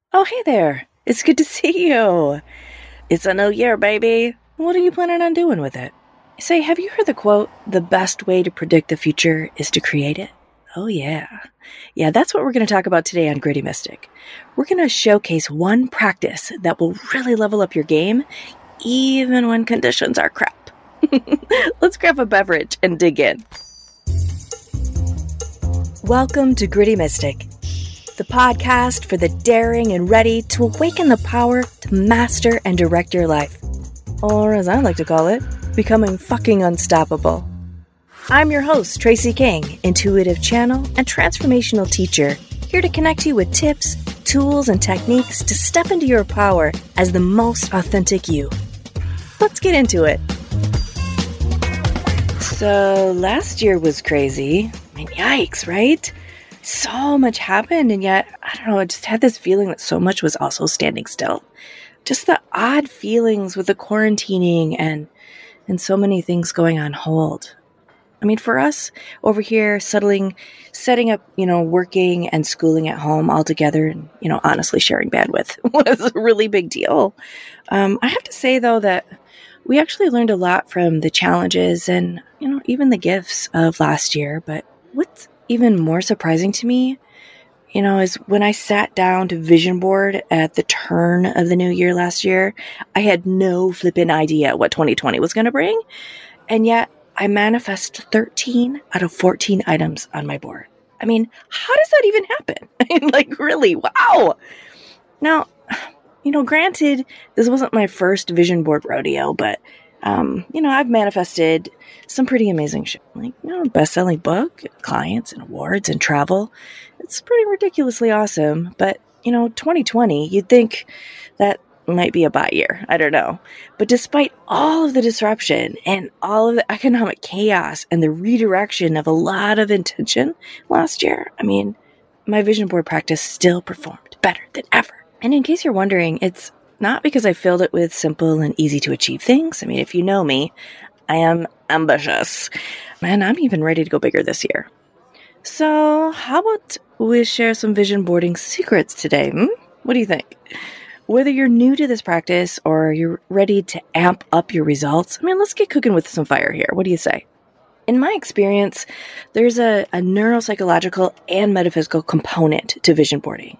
Oh, hey there. It's good to see you. It's a new year, baby. What are you planning on doing with it? Say, have you heard the quote, the best way to predict the future is to create it? Oh, yeah. Yeah, that's what we're going to talk about today on Gritty Mystic. We're going to showcase one practice that will really level up your game, even when conditions are crap. Let's grab a beverage and dig in. Welcome to Gritty Mystic, the podcast for the daring and ready to awaken the power to master and direct your life. Or as I like to call it, becoming fucking unstoppable. I'm your host, Tracy King, intuitive channel and transformational teacher, here to connect you with tips, tools, and techniques to step into your power as the most authentic you. Let's get into it. So last year was crazy. I mean, yikes, right? So much happened, and yet, I don't know, I just had this feeling that so much was also standing still. Just the odd feelings with the quarantining and so many things going on hold. I mean, for us over here, setting up, working and schooling at home all together and, honestly sharing bandwidth was a really big deal. I have to say, though, that we actually learned a lot from the challenges and, even the gifts of last year. But what's even more surprising to me, is when I sat down to vision board at the turn of the new year last year, I had no flipping idea what 2020 was going to bring. And yet I manifest 13 out of 14 items on my board. I mean, how does that even happen? I mean, like, really? Wow. Now, granted, this wasn't my first vision board rodeo, but I've manifested some pretty amazing shit, like, best-selling book, clients and awards and travel. It's pretty ridiculously awesome. But, 2020, you'd think that might be a bad year. I don't know. But despite all of the disruption and all of the economic chaos and the redirection of a lot of intention last year, I mean, my vision board practice still performed better than ever. And in case you're wondering, it's not because I filled it with simple and easy to achieve things. I mean, if you know me, I am ambitious. And I'm even ready to go bigger this year. So how about we share some vision boarding secrets today? What do you think? Whether you're new to this practice or you're ready to amp up your results, let's get cooking with some fire here. What do you say? In my experience, there's a neuropsychological and metaphysical component to vision boarding.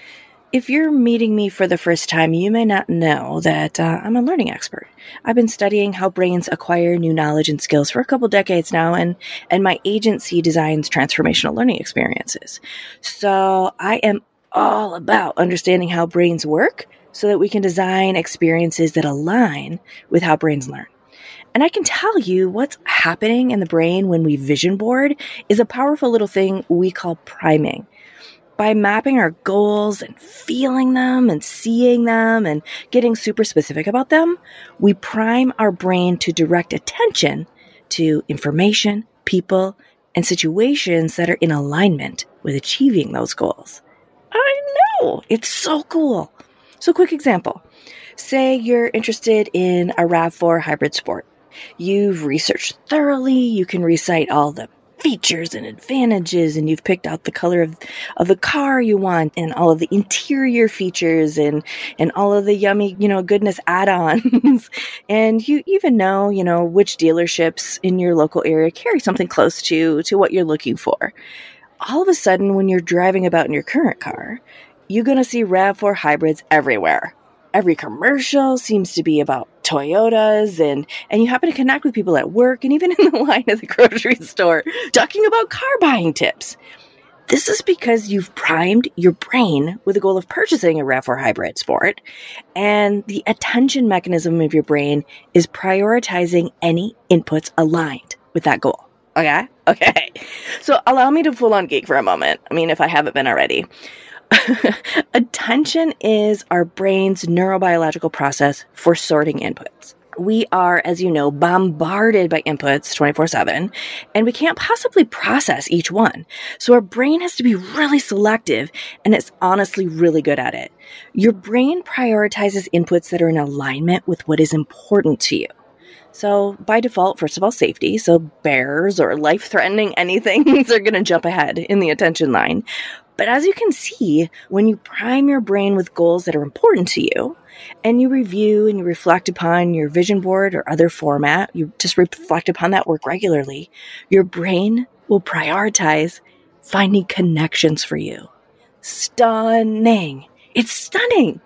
If you're meeting me for the first time, you may not know that I'm a learning expert. I've been studying how brains acquire new knowledge and skills for a couple decades now, and my agency designs transformational learning experiences. So I am all about understanding how brains work so that we can design experiences that align with how brains learn. And I can tell you what's happening in the brain when we vision board is a powerful little thing we call priming. By mapping our goals and feeling them and seeing them and getting super specific about them, we prime our brain to direct attention to information, people, and situations that are in alignment with achieving those goals. I know! It's so cool. So quick example. Say you're interested in a RAV4 hybrid sport. You've researched thoroughly, you can recite all the features and advantages, and you've picked out the color of the car you want and all of the interior features and all of the yummy, goodness add-ons. And you even know, which dealerships in your local area carry something close to what you're looking for. All of a sudden, when you're driving about in your current car, you're going to see RAV4 hybrids everywhere. Every commercial seems to be about Toyotas, and you happen to connect with people at work and even in the line at the grocery store talking about car buying tips. This is because you've primed your brain with the goal of purchasing a RAV4 hybrid sport, and the attention mechanism of your brain is prioritizing any inputs aligned with that goal. Okay. So allow me to full-on geek for a moment. If I haven't been already. Attention is our brain's neurobiological process for sorting inputs. We are, as you know, bombarded by inputs 24/7, and we can't possibly process each one. So our brain has to be really selective, and it's honestly really good at it. Your brain prioritizes inputs that are in alignment with what is important to you. So by default, first of all, safety. So bears or life-threatening anything are going to jump ahead in the attention line. But as you can see, when you prime your brain with goals that are important to you, and you review and you reflect upon your vision board or other format, you just reflect upon that work regularly, your brain will prioritize finding connections for you. Stunning. It's stunning.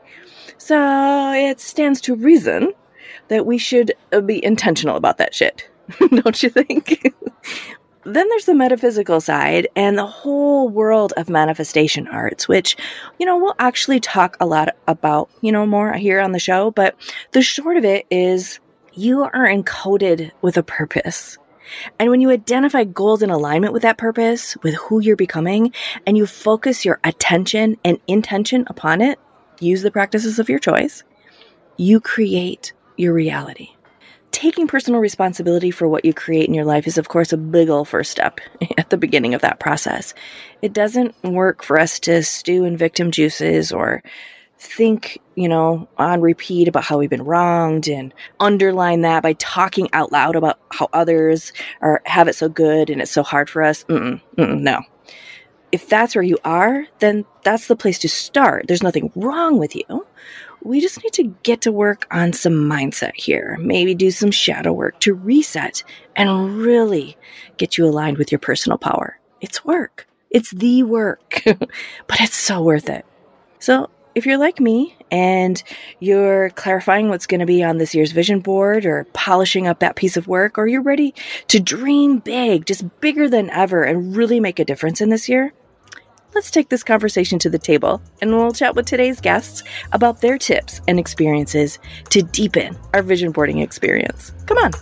So it stands to reason that we should be intentional about that shit. Don't you think? Then there's the metaphysical side and the whole world of manifestation arts, which, we'll actually talk a lot about, more here on the show. But the short of it is you are encoded with a purpose. And when you identify goals in alignment with that purpose, with who you're becoming, and you focus your attention and intention upon it, use the practices of your choice, you create your reality. Taking personal responsibility for what you create in your life is, of course, a big ol' first step at the beginning of that process. It doesn't work for us to stew in victim juices or think, on repeat about how we've been wronged and underline that by talking out loud about how others have it so good and it's so hard for us. No. If that's where you are, then that's the place to start. There's nothing wrong with you. We just need to get to work on some mindset here. Maybe do some shadow work to reset and really get you aligned with your personal power. It's work. It's the work, but it's so worth it. So if you're like me and you're clarifying what's going to be on this year's vision board or polishing up that piece of work, or you're ready to dream big, just bigger than ever, and really make a difference in this year, let's take this conversation to the table and we'll chat with today's guests about their tips and experiences to deepen our vision boarding experience. Come on.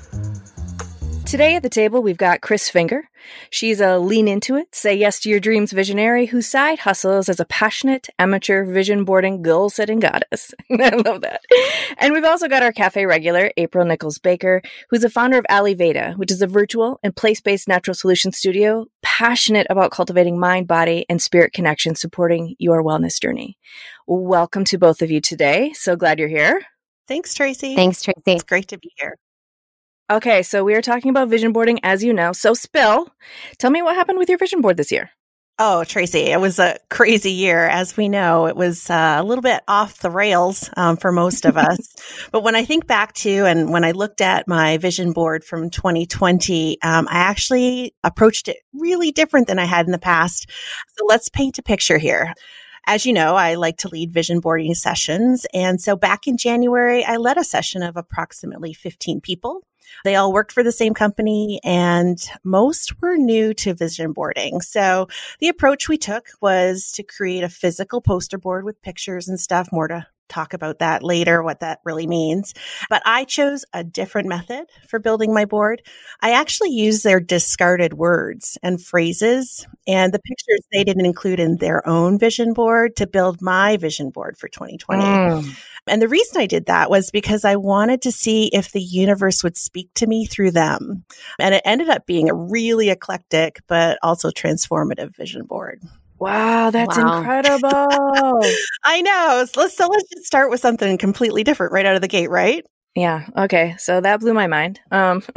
Today at the table, we've got Chris Finger. She's a lean into it, say yes to your dreams visionary whose side hustles as a passionate amateur vision boarding goal setting goddess. I love that. And we've also got our cafe regular, April Nichols Baker, who's the founder of Ayurveda, which is a virtual and place-based natural solution studio, passionate about cultivating mind, body, and spirit connection, supporting your wellness journey. Welcome to both of you today. So glad you're here. Thanks, Tracy. Thanks, Tracy. It's great to be here. Okay, so we are talking about vision boarding, as you know. So tell me what happened with your vision board this year. Oh, Tracy, it was a crazy year. As we know, it was a little bit off the rails for most of us. But when I think back to and when I looked at my vision board from 2020, I actually approached it really different than I had in the past. So let's paint a picture here. As you know, I like to lead vision boarding sessions. And so back in January, I led a session of approximately 15 people. They all worked for the same company and most were new to vision boarding. So the approach we took was to create a physical poster board with pictures and stuff, more to talk about that later, what that really means. But I chose a different method for building my board. I actually used their discarded words and phrases and the pictures they didn't include in their own vision board to build my vision board for 2020. And the reason I did that was because I wanted to see if the universe would speak to me through them. And it ended up being a really eclectic, but also transformative vision board. Wow, that's incredible. I know. So let's just start with something completely different right out of the gate, right? Yeah. Okay. So that blew my mind. So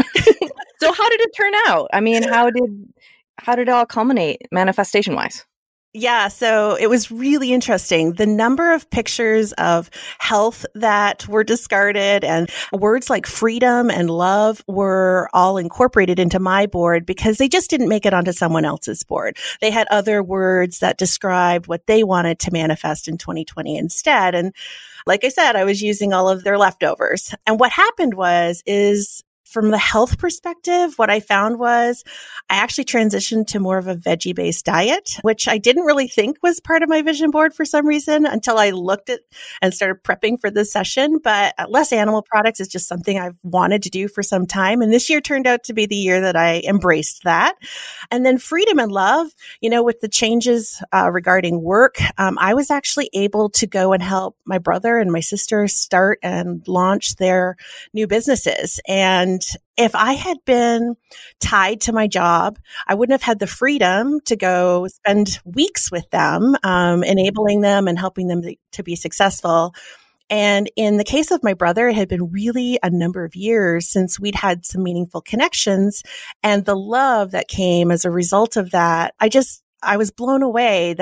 how did it turn out? I mean, how did it all culminate manifestation wise? Yeah, so it was really interesting. The number of pictures of health that were discarded and words like freedom and love were all incorporated into my board because they just didn't make it onto someone else's board. They had other words that described what they wanted to manifest in 2020 instead. And like I said, I was using all of their leftovers. And what happened is from the health perspective, what I found was I actually transitioned to more of a veggie-based diet, which I didn't really think was part of my vision board for some reason until I looked at and started prepping for this session. But less animal products is just something I've wanted to do for some time. And this year turned out to be the year that I embraced that. And then freedom and love, with the changes regarding work, I was actually able to go and help my brother and my sister start and launch their new businesses. And if I had been tied to my job, I wouldn't have had the freedom to go spend weeks with them, enabling them and helping them to be successful. And in the case of my brother, it had been really a number of years since we'd had some meaningful connections, and the love that came as a result of that, I was blown away that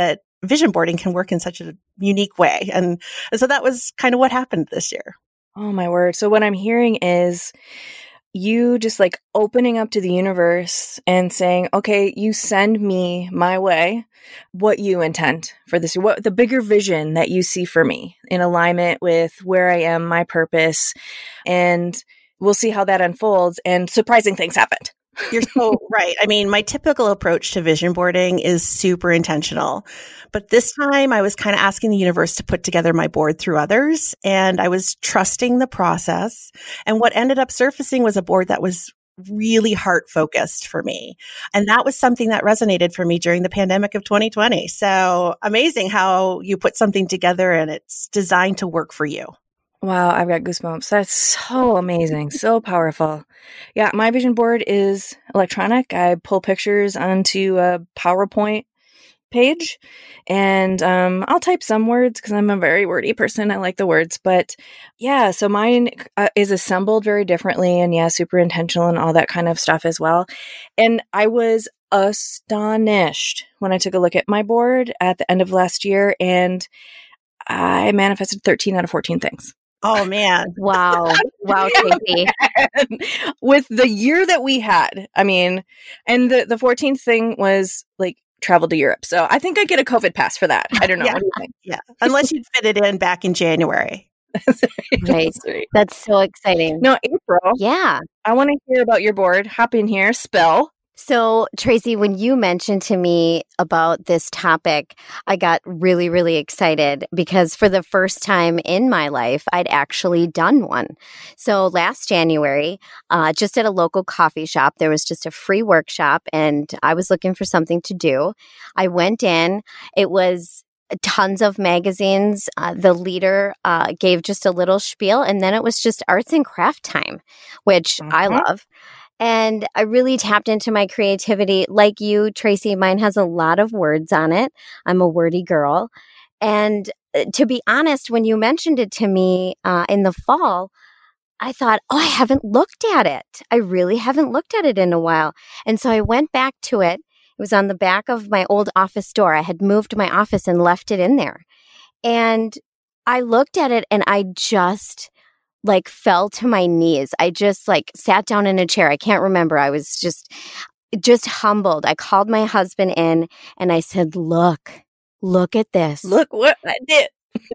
vision boarding can work in such a unique way. And so that was kind of what happened this year. Oh my word. So what I'm hearing is you just like opening up to the universe and saying, okay, you send me my way, what you intend for this, what the bigger vision that you see for me in alignment with where I am, my purpose, and we'll see how that unfolds. And surprising things happened. You're so right. I mean, my typical approach to vision boarding is super intentional. But this time I was kind of asking the universe to put together my board through others, and I was trusting the process. And what ended up surfacing was a board that was really heart focused for me. And that was something that resonated for me during the pandemic of 2020. So amazing how you put something together and it's designed to work for you. Wow, I've got goosebumps. That's so amazing. So powerful. Yeah, my vision board is electronic. I pull pictures onto a PowerPoint page and I'll type some words because I'm a very wordy person. I like the words. But yeah, so mine is assembled very differently and yeah, super intentional and all that kind of stuff as well. And I was astonished when I took a look at my board at the end of last year and I manifested 13 out of 14 things. Oh, man. Wow. Wow, Tracy. With the year that we had, I mean, and the 14th thing was like travel to Europe. So I think I get a COVID pass for that. I don't know. Yeah. What do you think? Yeah. Unless you'd fit it in back in January. Right. That's so exciting. No, April. Yeah. I want to hear about your board. Hop in here. Spell. So, Tracy, when you mentioned to me about this topic, I got really, really excited because for the first time in my life, I'd actually done one. So last January, just at a local coffee shop, there was just a free workshop and I was looking for something to do. I went in. It was tons of magazines. The leader gave just a little spiel and then it was just arts and craft time, which I love. And I really tapped into my creativity. Like you, Tracy, mine has a lot of words on it. I'm a wordy girl. And to be honest, when you mentioned it to me in the fall, I thought, oh, I haven't looked at it. I really haven't looked at it in a while. And so I went back to it. It was on the back of my old office door. I had moved my office and left it in there. And I looked at it and I just like fell to my knees. I just like sat down in a chair. I can't remember. I was just humbled. I called my husband in and I said, look at this. Look what I did.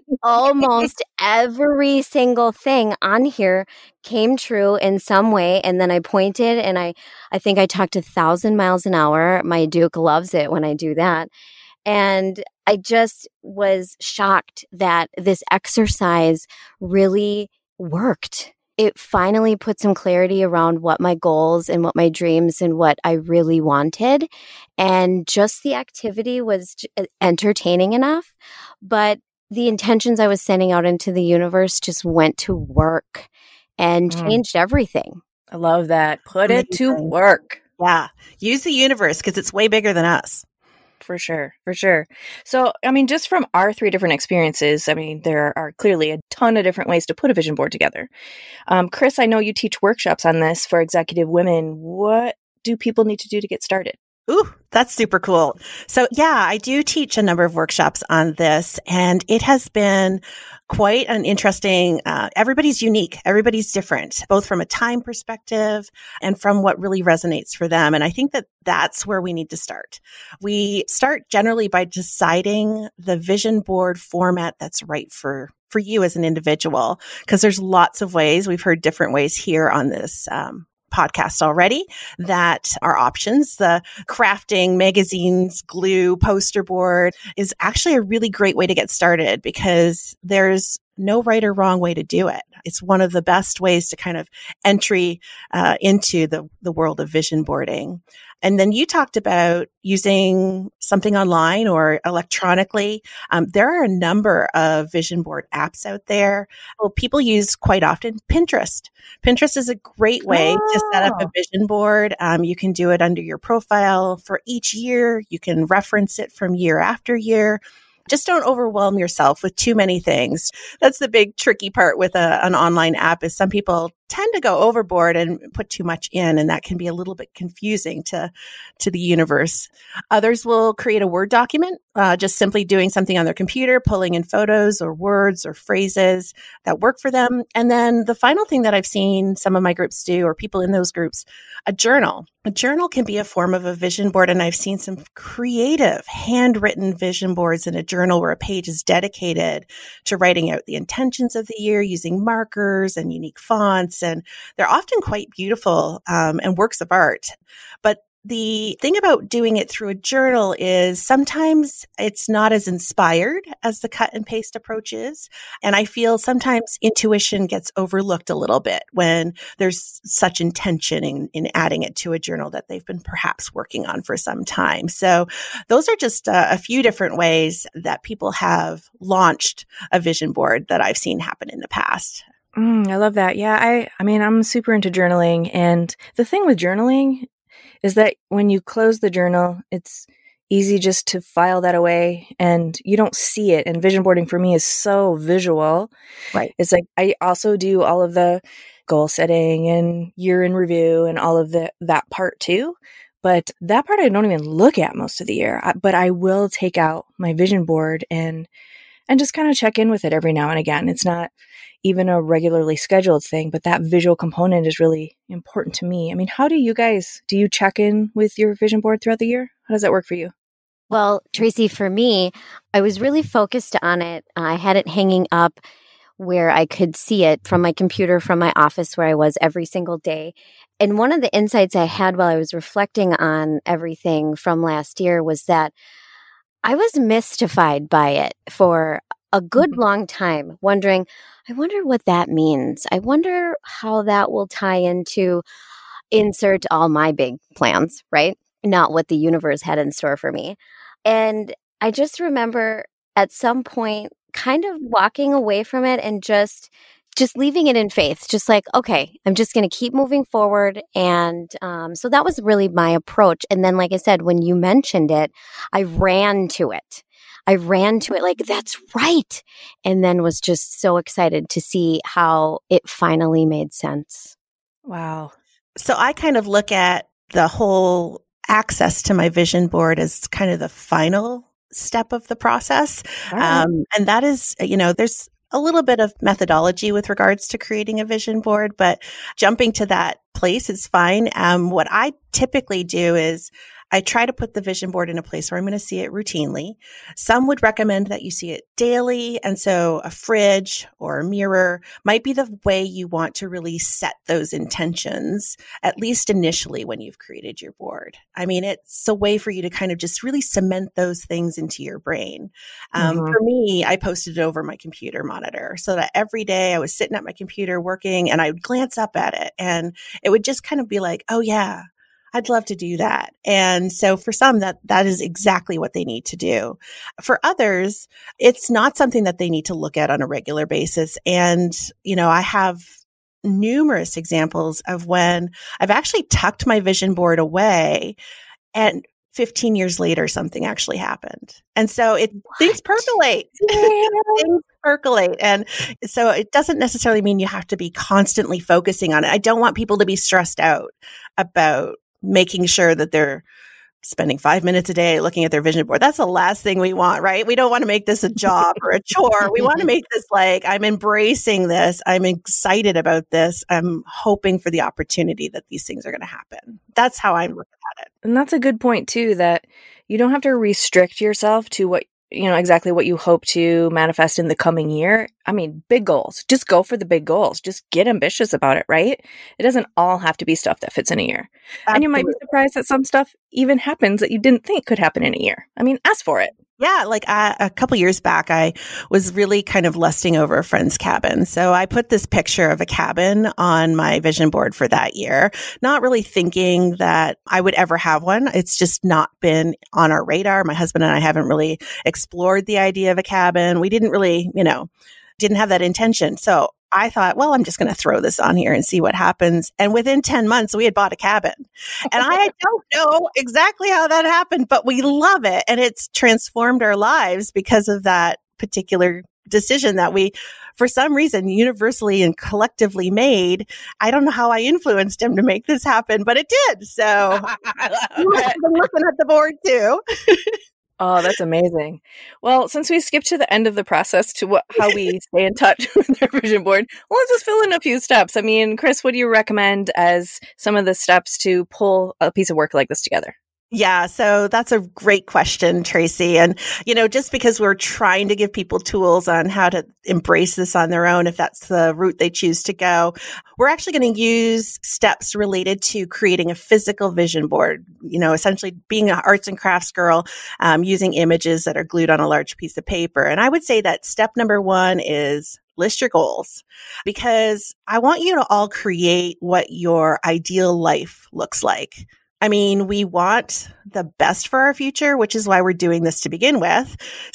Almost every single thing on here came true in some way. And then I pointed and I think I talked 1,000 miles an hour. My Duke loves it when I do that. And I just was shocked that this exercise really worked. It finally put some clarity around what my goals and what my dreams and what I really wanted. And just the activity was entertaining enough, but the intentions I was sending out into the universe just went to work and changed everything. I love that. Put it to work. Yeah. Use the universe because it's way bigger than us. For sure. For sure. So, I mean, just from our 3 different experiences, I mean, there are clearly a ton of different ways to put a vision board together. Chris, I know you teach workshops on this for executive women. What do people need to do to get started? Ooh, that's super cool. So yeah, I do teach a number of workshops on this and it has been quite an interesting, everybody's unique. Everybody's different, both from a time perspective and from what really resonates for them. And I think that that's where we need to start. We start generally by deciding the vision board format that's right for you as an individual, because there's lots of ways. We've heard different ways here on this, podcast already that are options. The crafting, magazines, glue, poster board is actually a really great way to get started because there's no right or wrong way to do it. It's one of the best ways to kind of entry into the world of vision boarding. And then you talked about using something online or electronically. There are a number of vision board apps out there. Well, people use quite often Pinterest. Pinterest is a great way to set up a vision board. You can do it under your profile for each year. You can reference it from year after year. Just don't overwhelm yourself with too many things. That's the big tricky part with an online app is some people tend to go overboard and put too much in, and that can be a little bit confusing to the universe. Others will create a Word document, just simply doing something on their computer, pulling in photos or words or phrases that work for them. And then the final thing that I've seen some of my groups do, or people in those groups, a journal. A journal can be a form of a vision board, and I've seen some creative handwritten vision boards in a journal where a page is dedicated to writing out the intentions of the year using markers and unique fonts. And they're often quite beautiful and works of art. But the thing about doing it through a journal is sometimes it's not as inspired as the cut and paste approach is. And I feel sometimes intuition gets overlooked a little bit when there's such intention in adding it to a journal that they've been perhaps working on for some time. So those are just a few different ways that people have launched a vision board that I've seen happen in the past. I love that. Yeah, I mean, I'm super into journaling. And the thing with journaling is that when you close the journal, it's easy just to file that away and you don't see it. And vision boarding for me is so visual. Right. It's like I also do all of the goal setting and year in review and all of that part too. But that part I don't even look at most of the year. But I will take out my vision board and just kind of check in with it every now and again. It's not even a regularly scheduled thing, but that visual component is really important to me. I mean, how do you check in with your vision board throughout the year? How does that work for you? Well, Tracy, for me, I was really focused on it. I had it hanging up where I could see it from my computer, from my office where I was every single day. And one of the insights I had while I was reflecting on everything from last year was that I was mystified by it for a good long time, wondering, I wonder what that means. I wonder how that will tie into insert all my big plans, right? Not what the universe had in store for me. And I just remember at some point kind of walking away from it and just leaving it in faith, just like, okay, I'm just going to keep moving forward. And so that was really my approach. And then, like I said, when you mentioned it, I ran to it like, that's right. And then was just so excited to see how it finally made sense. Wow. So I kind of look at the whole access to my vision board as kind of the final step of the process. Right. And that is, there's a little bit of methodology with regards to creating a vision board, but jumping to that place is fine. What I typically do is I try to put the vision board in a place where I'm going to see it routinely. Some would recommend that you see it daily. And so a fridge or a mirror might be the way you want to really set those intentions, at least initially when you've created your board. I mean, it's a way for you to kind of just really cement those things into your brain. For me, I posted it over my computer monitor so that every day I was sitting at my computer working and I would glance up at it and it would just kind of be like, oh yeah, I'd love to do that. And so for some, that is exactly what they need to do. For others, it's not something that they need to look at on a regular basis. And, I have numerous examples of when I've actually tucked my vision board away and 15 years later, something actually happened. And so things percolate. Things percolate. And so it doesn't necessarily mean you have to be constantly focusing on it. I don't want people to be stressed out about making sure that they're spending 5 minutes a day looking at their vision board. That's the last thing we want, right? We don't want to make this a job or a chore. We want to make this like, I'm embracing this. I'm excited about this. I'm hoping for the opportunity that these things are going to happen. That's how I'm looking at it. And that's a good point too, that you don't have to restrict yourself to what, exactly what you hope to manifest in the coming year. I mean, big goals. Just go for the big goals. Just get ambitious about it, right? It doesn't all have to be stuff that fits in a year. Absolutely. And you might be surprised that some stuff even happens that you didn't think could happen in a year. I mean, ask for it. Yeah, like a couple years back, I was really kind of lusting over a friend's cabin. So I put this picture of a cabin on my vision board for that year, not really thinking that I would ever have one. It's just not been on our radar. My husband and I haven't really explored the idea of a cabin. We didn't really, didn't have that intention. So I thought, well, I'm just going to throw this on here and see what happens. And within 10 months, we had bought a cabin. And I don't know exactly how that happened, but we love it. And it's transformed our lives because of that particular decision that we for some reason, universally and collectively made. I don't know how I influenced him to make this happen, but it did. So you must have been looking at the board too. Oh, that's amazing. Well, since we skipped to the end of the process to how we stay in touch with our vision board, let's just fill in a few steps. I mean, Chris, what do you recommend as some of the steps to pull a piece of work like this together? Yeah, so that's a great question, Tracy. And, just because we're trying to give people tools on how to embrace this on their own, if that's the route they choose to go, we're actually going to use steps related to creating a physical vision board, essentially being an arts and crafts girl, using images that are glued on a large piece of paper. And I would say that step number one is list your goals, because I want you to all create what your ideal life looks like. I mean, we want the best for our future, which is why we're doing this to begin with.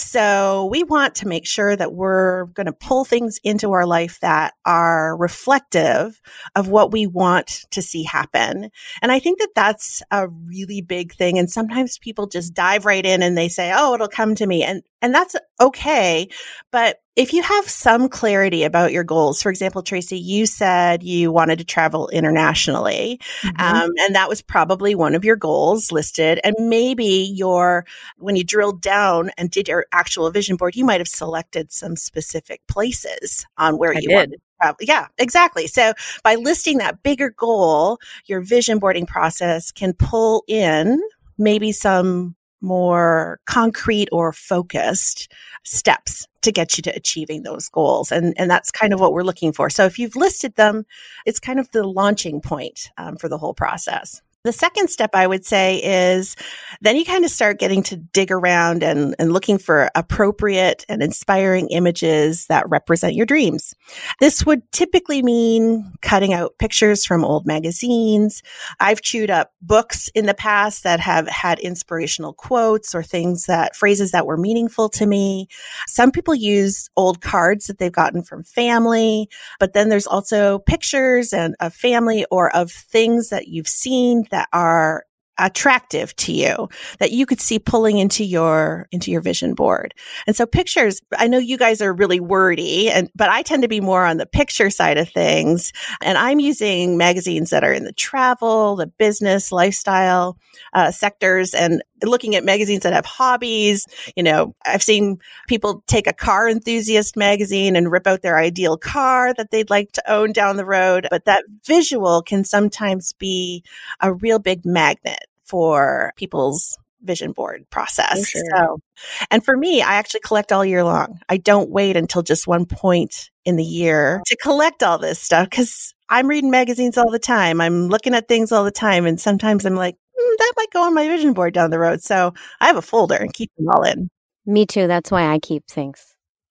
So we want to make sure that we're going to pull things into our life that are reflective of what we want to see happen. And I think that that's a really big thing. And sometimes people just dive right in and they say, oh, it'll come to me. And that's okay. But if you have some clarity about your goals, for example, Tracy, you said you wanted to travel internationally, and that was probably one of your goals listed. And maybe when you drilled down and did your actual vision board, you might have selected some specific places on where you wanted to travel. Yeah, exactly. So by listing that bigger goal, your vision boarding process can pull in maybe some more concrete or focused steps to get you to achieving those goals. And that's kind of what we're looking for. So if you've listed them, it's kind of the launching point for the whole process. The second step, I would say, is then you kind of start getting to dig around and looking for appropriate and inspiring images that represent your dreams. This would typically mean cutting out pictures from old magazines. I've chewed up books in the past that have had inspirational quotes or phrases that were meaningful to me. Some people use old cards that they've gotten from family, but then there's also pictures of family or of things that you've seen that are attractive to you that you could see pulling into your vision board. And so pictures, I know you guys are really wordy, but I tend to be more on the picture side of things. And I'm using magazines that are in the travel, the business, lifestyle sectors, and looking at magazines that have hobbies. I've seen people take a car enthusiast magazine and rip out their ideal car that they'd like to own down the road. But that visual can sometimes be a real big magnet for people's vision board process. Sure. So, and for me, I actually collect all year long. I don't wait until just one point in the year to collect all this stuff, because I'm reading magazines all the time. I'm looking at things all the time. And sometimes I'm like, that might go on my vision board down the road. So I have a folder and keep them all in. Me too. That's why I keep things.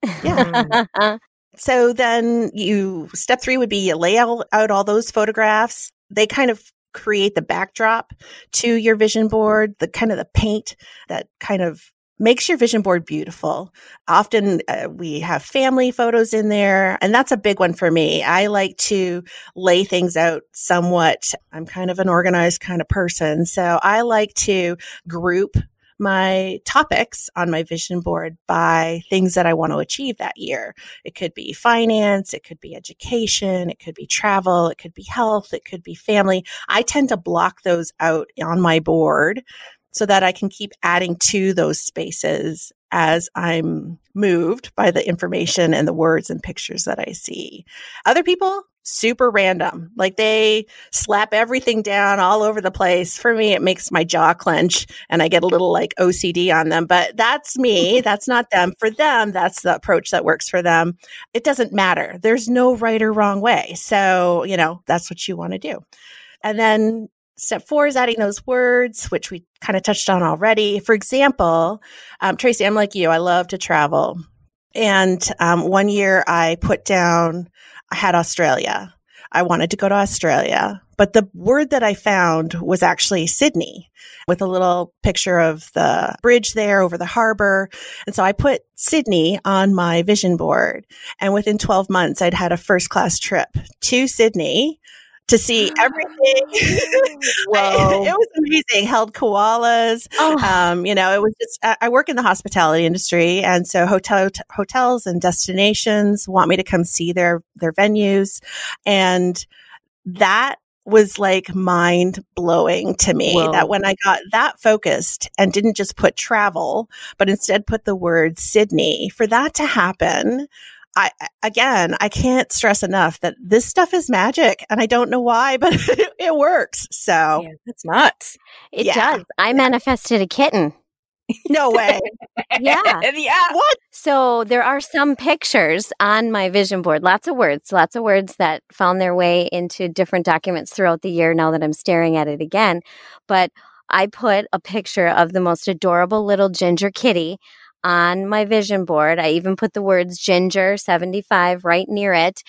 Yeah. So then step 3 would be you lay out all those photographs. They kind of create the backdrop to your vision board, the kind of the paint that kind of makes your vision board beautiful. Often we have family photos in there, and that's a big one for me. I like to lay things out somewhat. I'm kind of an organized kind of person, so I like to group my topics on my vision board by things that I want to achieve that year. It could be finance, it could be education, it could be travel, it could be health, it could be family. I tend to block those out on my board so that I can keep adding to those spaces as I'm moved by the information and the words and pictures that I see. Other people, super random. Like they slap everything down all over the place. For me, it makes my jaw clench and I get a little like OCD on them, but that's me. That's not them. For them, that's the approach that works for them. It doesn't matter. There's no right or wrong way. So, that's what you want to do. And then step 4 is adding those words, which we kind of touched on already. For example, Tracy, I'm like you. I love to travel. And one year I had Australia. I wanted to go to Australia, but the word that I found was actually Sydney, with a little picture of the bridge there over the harbor. And so I put Sydney on my vision board. And within 12 months, I'd had a first-class trip to Sydney, to see everything. Whoa. It was amazing. Held koalas. It was just, I work in the hospitality industry. And so hotels and destinations want me to come see their venues. And that was like mind blowing to me. Whoa. That when I got that focused and didn't just put travel, but instead put the word Sydney, for that to happen, I can't stress enough that this stuff is magic, and I don't know why, but it works. So it's nuts. It does. I manifested a kitten. No way. Yeah. What? So there are some pictures on my vision board, lots of words that found their way into different documents throughout the year now that I'm staring at it again. But I put a picture of the most adorable little ginger kitty on my vision board. I even put the words Ginger 75 right near it.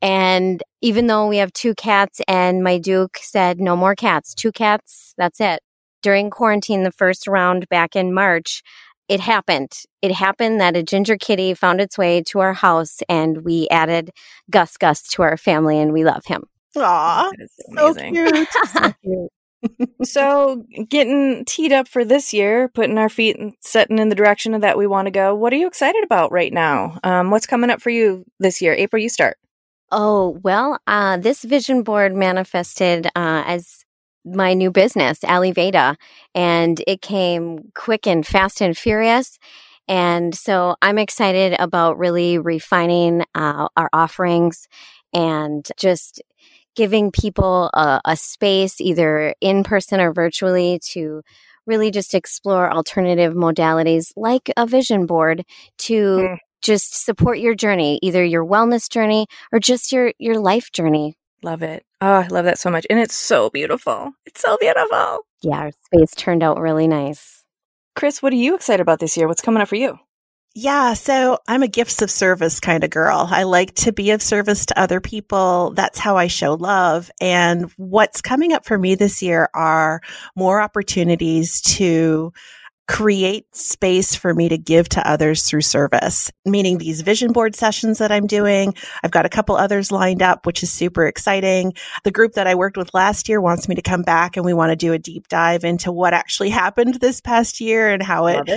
And even though we have 2 cats and my Duke said no more cats, 2 cats, that's it. During quarantine, the first round back in March, it happened. It happened that a ginger kitty found its way to our house, and we added Gus to our family, and we love him. Aw, so cute. So cute. So getting teed up for this year, putting our feet and setting in the direction that we want to go. What are you excited about right now? What's coming up for you this year? April, you start. Oh, well, this vision board manifested as my new business, Aliveda, and it came quick and fast and furious. And so I'm excited about really refining our offerings and just giving people a space, either in person or virtually, to really just explore alternative modalities like a vision board to just support your journey, either your wellness journey or just your life journey. Love it. Oh, I love that so much. And it's so beautiful. It's so beautiful. Yeah, our space turned out really nice. Chris, what are you excited about this year? What's coming up for you? Yeah, so I'm a gifts of service kind of girl. I like to be of service to other people. That's how I show love. And what's coming up for me this year are more opportunities to create space for me to give to others through service, meaning these vision board sessions that I'm doing. I've got a couple others lined up, which is super exciting. The group that I worked with last year wants me to come back, and we want to do a deep dive into what actually happened this past year and how it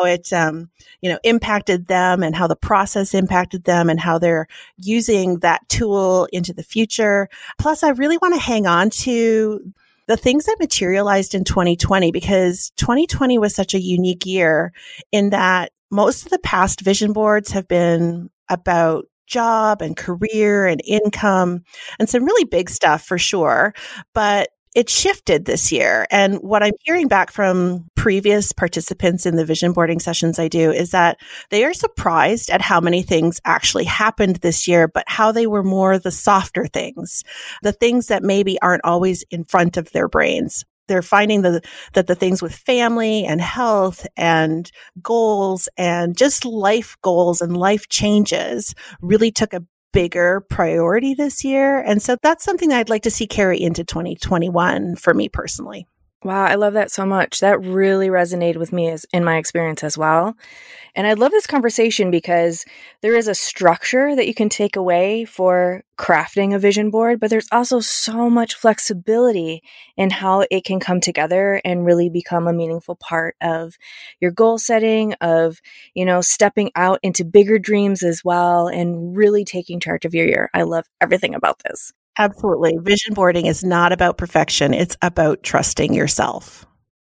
impacted them, and how the process impacted them, and how they're using that tool into the future. Plus, I really want to hang on to the things that materialized in 2020, because 2020 was such a unique year in that most of the past vision boards have been about job and career and income and some really big stuff for sure. But it shifted this year. And what I'm hearing back from previous participants in the vision boarding sessions I do is that they are surprised at how many things actually happened this year, but how they were more the softer things, the things that maybe aren't always in front of their brains. They're finding that the things with family and health and goals and just life goals and life changes really took a bigger priority this year. And so that's something I'd like to see carry into 2021 for me personally. Wow, I love that so much. That really resonated with me in my experience as well. And I love this conversation because there is a structure that you can take away for crafting a vision board, but there's also so much flexibility in how it can come together and really become a meaningful part of your goal setting, of, stepping out into bigger dreams as well, and really taking charge of your year. I love everything about this. Absolutely. Vision boarding is not about perfection. It's about trusting yourself.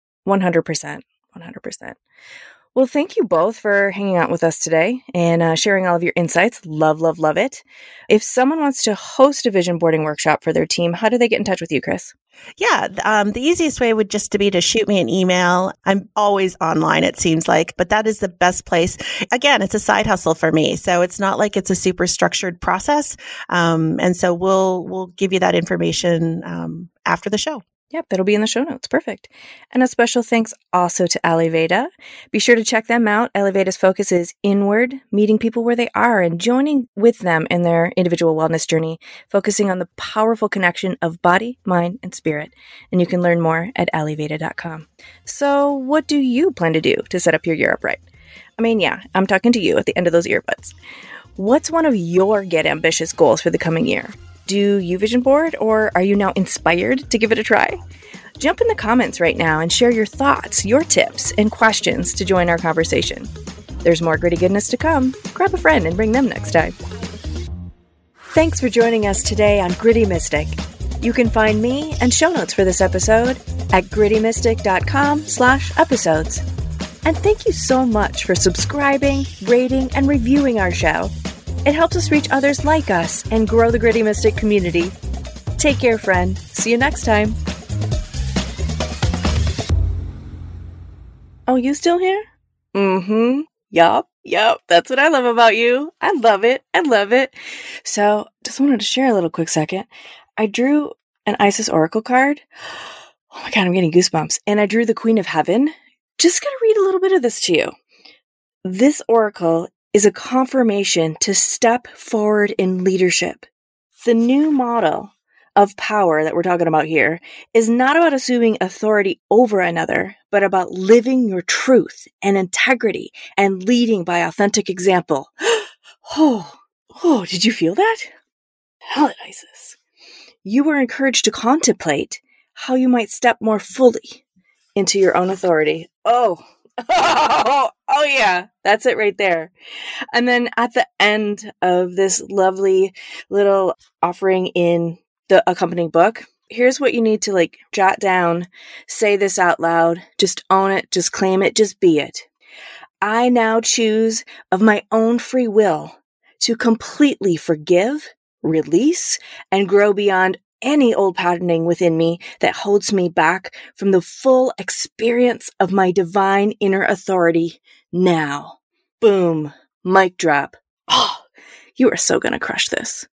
100%. 100%. Well, thank you both for hanging out with us today and sharing all of your insights. Love, love, love it. If someone wants to host a vision boarding workshop for their team, how do they get in touch with you, Chris? Yeah, the easiest way would just to be to shoot me an email. I'm always online, it seems like, but that is the best place. Again, it's a side hustle for me, so it's not like it's a super structured process. And so we'll give you that information after the show. Yep, that'll be in the show notes. Perfect. And a special thanks also to Aliveda. Be sure to check them out. Aliveda's focus is inward, meeting people where they are and joining with them in their individual wellness journey, focusing on the powerful connection of body, mind, and spirit. And you can learn more at aliveda.com. So what do you plan to do to set up your year up right? I'm talking to you at the end of those earbuds. What's one of your Get Ambitious goals for the coming year? Do Do you vision board, or are you now inspired to give it a try? Jump in the comments right now and share your thoughts, your tips, and questions to join our conversation. There's more gritty goodness to come. Grab a friend and bring them next time. Thanks for joining us today on Gritty Mystic. You can find me and show notes for this episode at grittymystic.com/episodes. And thank you so much for subscribing, rating, and reviewing our show. It helps us reach others like us and grow the Gritty Mystic community. Take care, friend. See you next time. Oh, you still here? Mm-hmm. Yup. That's what I love about you. I love it. So, just wanted to share a little quick second. I drew an Isis Oracle card. Oh my God, I'm getting goosebumps. And I drew the Queen of Heaven. Just going to read a little bit of this to you. This oracle is a confirmation to step forward in leadership. The new model of power that we're talking about here is not about assuming authority over another, but about living your truth and integrity and leading by authentic example. Oh, did you feel that? Tell it, Isis. You were encouraged to contemplate how you might step more fully into your own authority. Oh yeah, that's it right there. And then at the end of this lovely little offering in the accompanying book, here's what you need to jot down, say this out loud, just own it, just claim it, just be it. I now choose of my own free will to completely forgive, release, and grow beyond any old patterning within me that holds me back from the full experience of my divine inner authority now. Boom. Mic drop. Oh, you are so going to crush this.